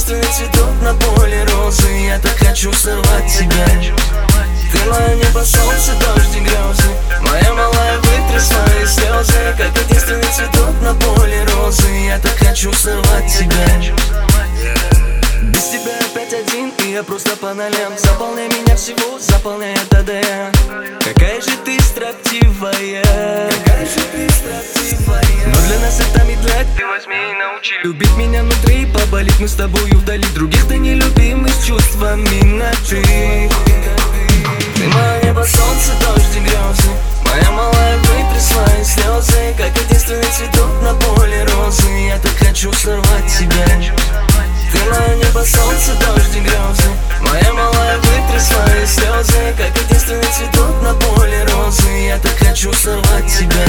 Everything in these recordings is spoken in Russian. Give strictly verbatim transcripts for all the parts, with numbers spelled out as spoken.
единственный цветок на поле розы. Я так хочу сорвать тебя. Ты мое небо, солнце, дождь и грезы. Моя малая, вытри свои слезы. Как единственный цветок на поле розы. Я так хочу сорвать тебя. Без тебя опять один, и я просто по нолям. Заполняй меня всего, заполняй это ДН. Какая же ты строптивая, какая же ты строптивая. Но для нас это медлять, ты возьми и научи любить меня внутри. Поболит мы с тобою вдали, других ты не любимый с чувствами на ты. Ты мое небо, солнце, дождь и грезы. Моя малая, вытри свои слезы. Как единственный цветок на поле розы. Я так хочу сорвать тебя. Ты мое небо, солнце, дождь и грезы. Моя малая, вытри свои слезы. Как единственный цветок на поле розы. Я так хочу сорвать тебя.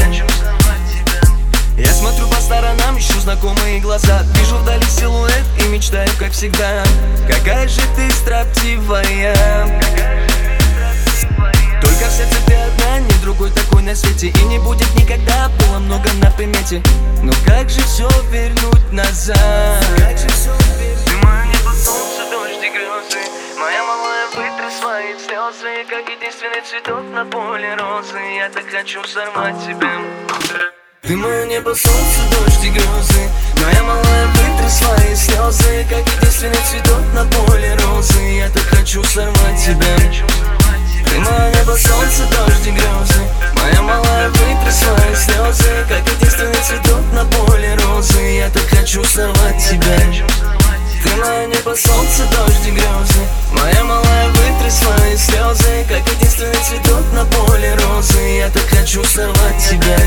Я смотрю по сторонам, ищу знакомые глаза. Вижу вдали силуэт и мечтаю, как всегда. Какая же ты строптивая. Только в сердце ты одна, ни другой такой на свете. И не будет никогда, было много на примете. Но как же все вернуть назад? Ты мое небо, солнце, дождь и грезы. Моя малая, вытри свои слезы. Как единственный цветок на поле розы. Я так хочу сорвать тебя. Ты мое небо, солнце, дождь и грезы. Моя малая, вытри свои слезы. Как единственный цветок на поле розы. Я так хочу сорвать тебя. Ты мое небо, солнце, дождь и грезы. Моя малая, вытри свои слезы. Как единственный цветок на поле розы. Я так хочу сорвать тебя. Ты мое небо, солнце, дождь и грезы. Моя малая, вытри свои слезы. Как единственный цветок на поле розы. Я так хочу сорвать тебя.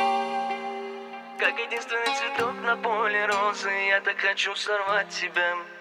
Как единственный цветок на поле розы. Я так хочу сорвать тебя.